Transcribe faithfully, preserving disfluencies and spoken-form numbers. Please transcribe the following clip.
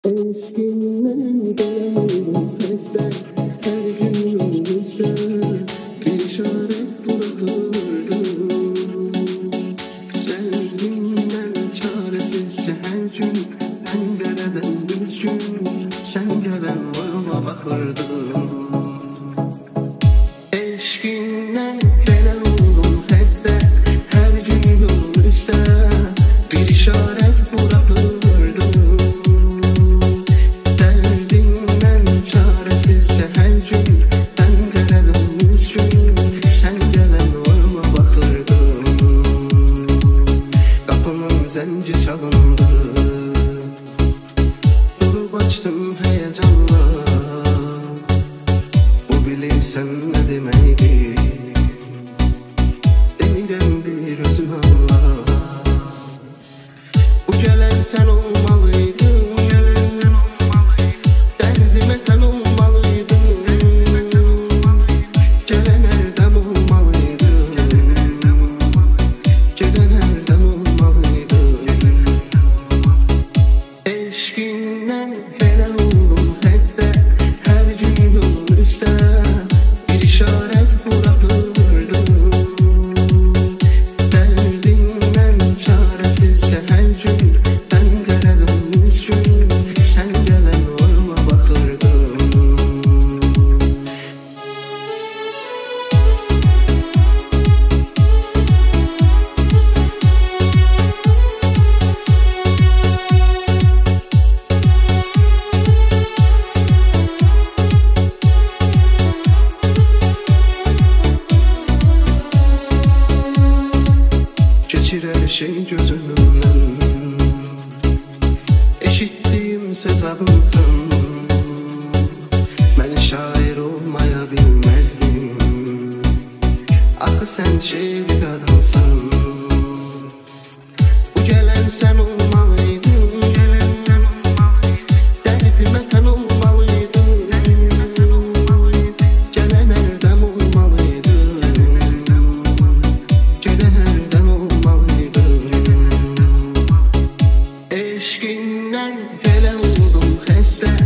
Eşkinden gelen sesler her gün yolumuzda bir işaret bırakırdım. Güzelliğinden çaresizce her gün pencereden düzgün sen gelen yoluma bakırdım. Eşkinden gelen sesler her gün yolumuzda bir işaret bırakırdım. Zenci çalındı, durup açtım heyecanla. Bu bilirsen ne demeydi, demirem bir özün anla. Bu gelen sen olmalıydın, derdime ten olmalıydın. Gelen erdem olmalıydın, gelen erdem olmalıydın. Eşkinden gelen oldum hesse her gün dolmuşsa bir işaret bırakırdım. Derdimden çaresizce her gün pencere dönmüş gün sen gelen olma bakırdım. Geçir her şey gözümden, eşittiğim söz adınsın. Ben şair olmaya bilmezdim, akı sen şiir kadınsın. Bu gelen sen olmalıydın, derdime ten olmalıydın. Gelen erdem olmalıydın, gelen erdem olmalıydın. Eşkinden gelen oldum heste